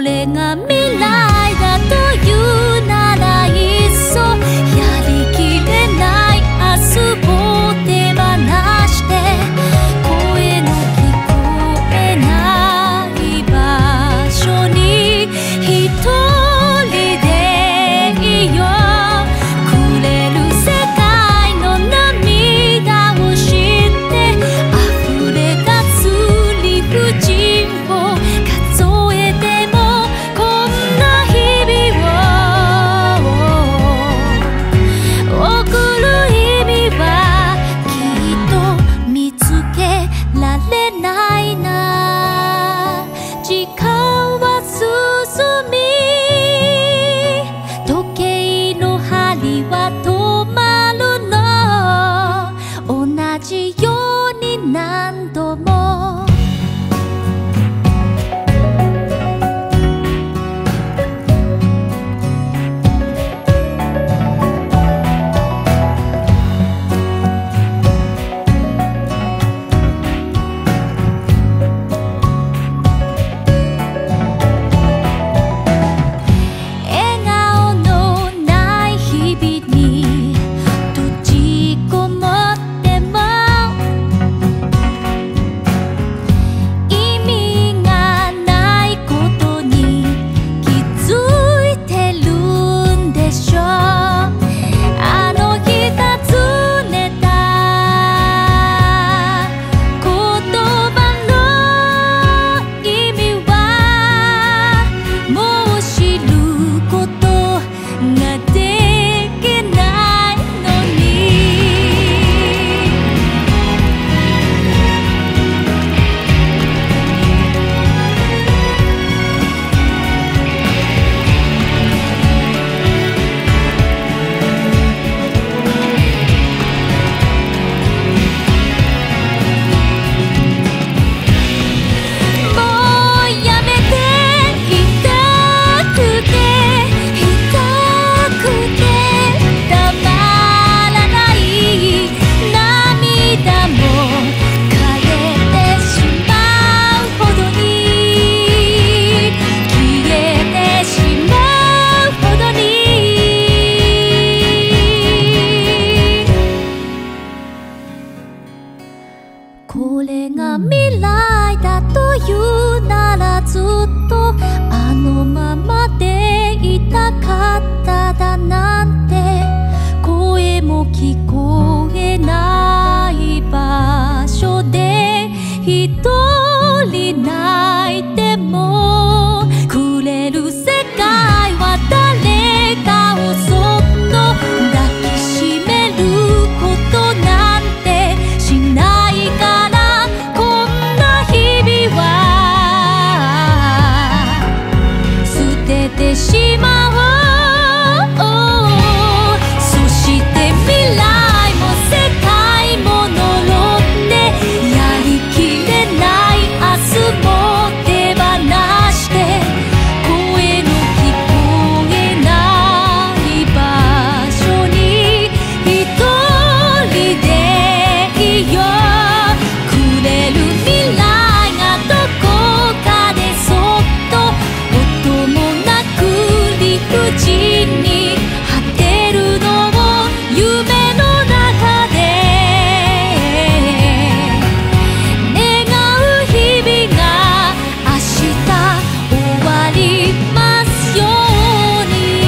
れが未来だというならいっそやりきれない明日を手放して声の聞こえない場所に一人でいようくれる世界の涙を知って溢れ出す理不尽を数えてもこんな日々を送る意味はきっと見つけられないな。時間は進み時計の針は止まるの同じように何度も笑顔のない日々に閉じこもっても意味がないことに気づいてるんでしょう。あの日尋ねた言葉の意味はもう知ることができないのにもうやめて痛くて痛くてたまらない涙も枯れてしまうほどに消えてしまうほどにこれが未来だというならずっとあのままでいたかっただなんて声も聞こえない場所で一人泣いてもくれる世界は誰かをそっと抱きしめることなんてしないからこんな日々は捨ててしまおう。そして未来も世界も呪ってやりきれない明日も手放して声の聞こえない場所に一人でいようくれる未来がどこかでそっと音もなく理不尽に果てるのを夢の中で願う日々が明日終わりますように。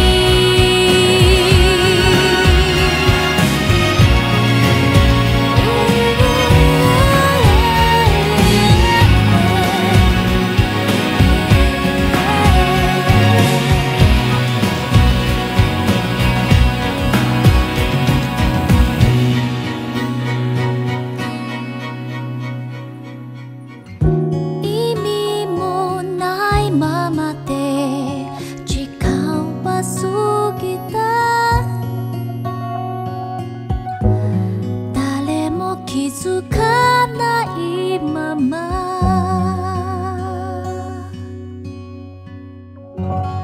意味もないままで時間は過ぎた。誰も気づかないまま